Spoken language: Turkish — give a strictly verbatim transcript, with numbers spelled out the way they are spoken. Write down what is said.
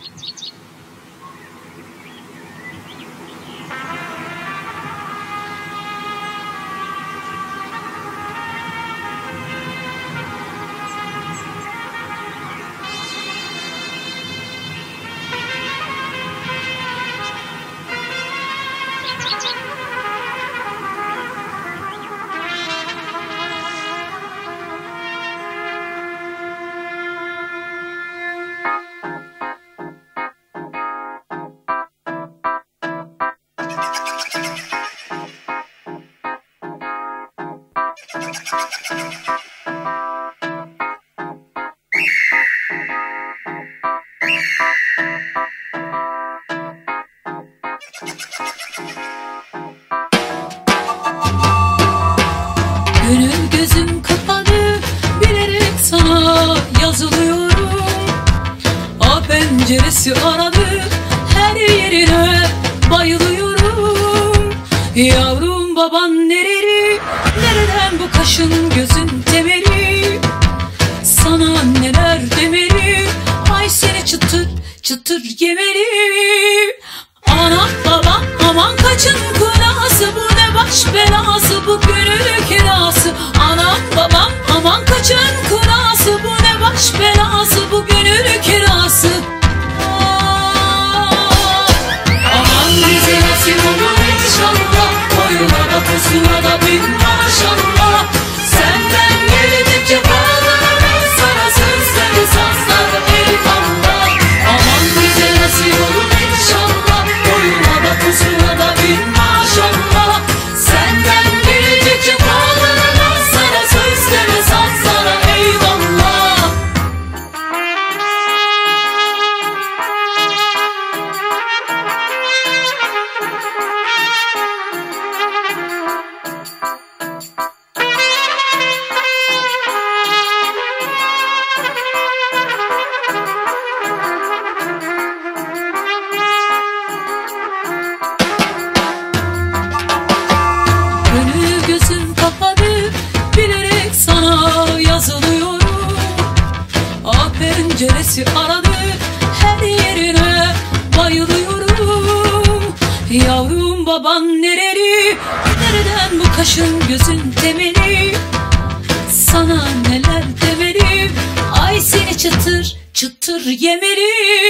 Gönül gözüm kapalı, bilerek sana yazılıyorum. A penceresi aradı, her yerine bayılıyorum. Yavrum baban nereli, nereden bu kaşın gözün temeli? Sana neler demeli, ay seni çıtır çıtır yemeli. Anam babam aman kaçın kurası, bu ne baş belası, bu gönül kirası. Anam babam aman kaçın kurası, bu ne baş belası, bu gönül kirası. Aa, aman bize nasip olur inşallah, koyuna da kusuna da bin maşallah. Senden geldikçe bağlanır sana sözleri sazlar eyvallah. Aman bize nasip olur inşallah, koyuna da kusuna da bin maşallah. Senden geldikçe bağlanır sana sözleri sazlar eyvallah. Gönül gözüm kapalı, bilerek sana yazılıyorum. A penceresi aradı, her yerine bayılıyorum. Yavrum baban nereli, nereden bu kaşın gözün temeli? Sana neler demeli, ay seni çıtır çıtır yemeli.